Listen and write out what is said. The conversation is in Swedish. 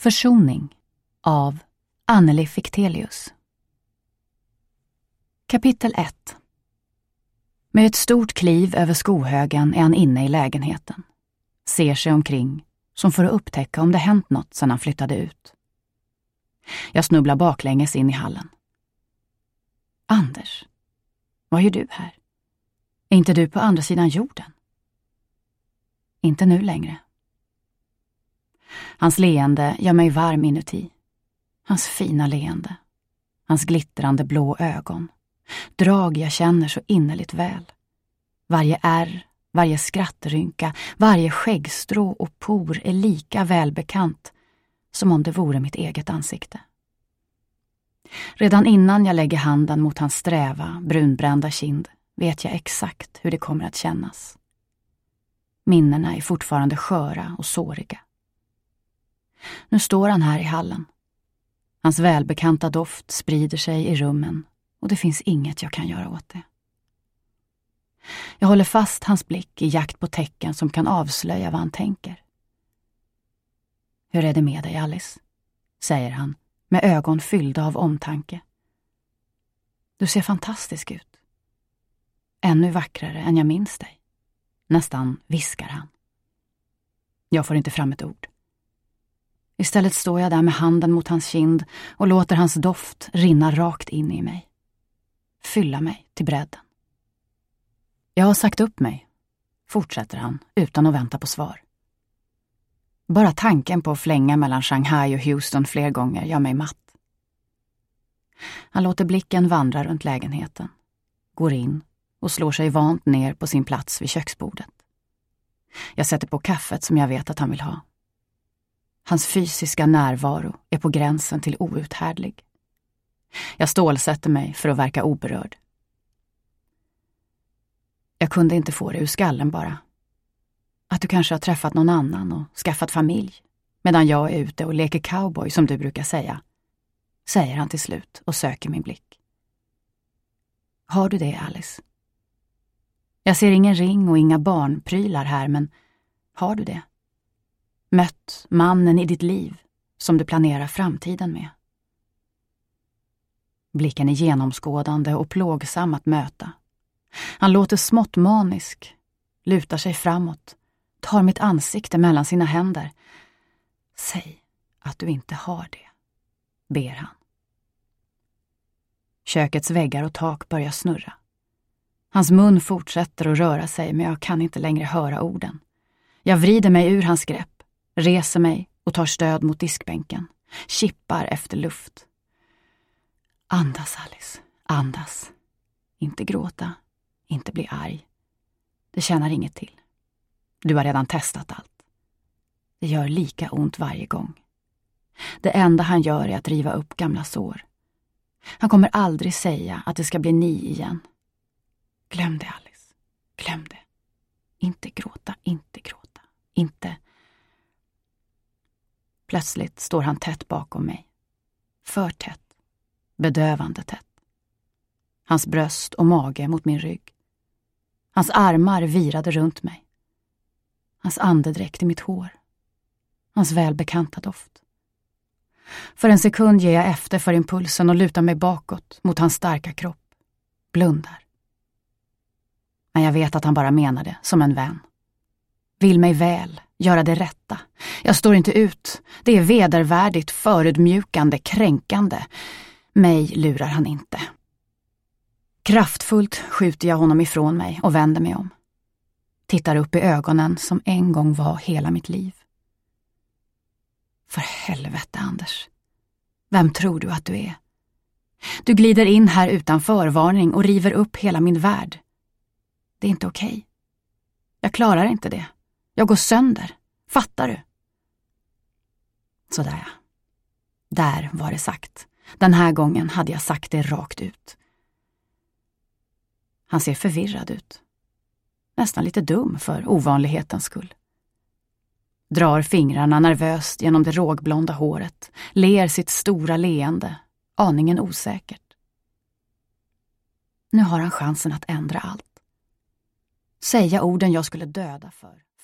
Försoning av Anneli Fichtelius. Kapitel 1. Med ett stort kliv över skohögen är han inne i lägenheten. Ser sig omkring, som för att upptäcka om det hänt något sedan han flyttade ut. Jag snubblar baklänges in i hallen. Anders, vad gör du här? Är inte du på andra sidan jorden? Inte nu längre. Hans leende gör mig varm inuti. Hans fina leende. Hans glittrande blå ögon. Drag jag känner så innerligt väl. Varje ärr, varje skrattrynka, varje skäggstrå och por är lika välbekant som om det vore mitt eget ansikte. Redan innan jag lägger handen mot hans sträva, brunbrända kind vet jag exakt hur det kommer att kännas. Minnena är fortfarande sköra och såriga. Nu står han här i hallen. Hans välbekanta doft sprider sig i rummen och det finns inget jag kan göra åt det. Jag håller fast hans blick i jakt på tecken som kan avslöja vad han tänker. Hur är det med dig, Alice? Säger han med ögon fyllda av omtanke. Du ser fantastisk ut. Ännu vackrare än jag minns dig. Nästan viskar han. Jag får inte fram ett ord. Istället står jag där med handen mot hans kind och låter hans doft rinna rakt in i mig. Fylla mig till bredden. Jag har sagt upp mig, fortsätter han utan att vänta på svar. Bara tanken på att flänga mellan Shanghai och Houston fler gånger gör mig matt. Han låter blicken vandra runt lägenheten, går in och slår sig vant ner på sin plats vid köksbordet. Jag sätter på kaffet som jag vet att han vill ha. Hans fysiska närvaro är på gränsen till outhärdlig. Jag stålsätter mig för att verka oberörd. Jag kunde inte få det ur skallen bara. Att du kanske har träffat någon annan och skaffat familj, medan jag är ute och leker cowboy som du brukar säga, säger han till slut och söker min blick. Har du det, Alice? Jag ser ingen ring och inga barnprylar här, men har du det? Mött mannen i ditt liv som du planerar framtiden med? Blicken är genomskådande och plågsam att möta. Han låter smått manisk, lutar sig framåt, tar mitt ansikte mellan sina händer. Säg att du inte har det, ber han. Kökets väggar och tak börjar snurra. Hans mun fortsätter att röra sig, men jag kan inte längre höra orden. Jag vrider mig ur hans grepp, reser mig och tar stöd mot diskbänken, kippar efter luft. Andas, Alice, andas. Inte gråta, inte bli arg. Det tjänar inget till. Du har redan testat allt. Det gör lika ont varje gång. Det enda han gör är att riva upp gamla sår. Han kommer aldrig säga att det ska bli ni igen. Glöm det, Alice. Glöm det. Inte gråta, inte gråta. Inte. Plötsligt står han tätt bakom mig. För tätt. Bedövande tätt. Hans bröst och mage mot min rygg. Hans armar virade runt mig. Hans andedräkt i mitt hår. Hans välbekanta doft. För en sekund ger jag efter för impulsen och lutar mig bakåt mot hans starka kropp. Blundar. Men jag vet att han bara menar det som en vän. Vill mig väl, göra det rätta. Jag står inte ut. Det är vedervärdigt, förödmjukande, kränkande. Mig lurar han inte. Kraftfullt skjuter jag honom ifrån mig och vänder mig om. Tittar upp i ögonen som en gång var hela mitt liv. För helvete, Anders. Vem tror du att du är? Du glider in här utan förvarning och river upp hela min värld. Det är inte okej. Jag klarar inte det. Jag går sönder. Fattar du? Sådär ja. Där var det sagt. Den här gången hade jag sagt det rakt ut. Han ser förvirrad ut. Nästan lite dum för ovanlighetens skull. Drar fingrarna nervöst genom det rågblonda håret. Ler sitt stora leende. Aningen osäkert. Nu har han chansen att ändra allt. Säga orden jag skulle döda för.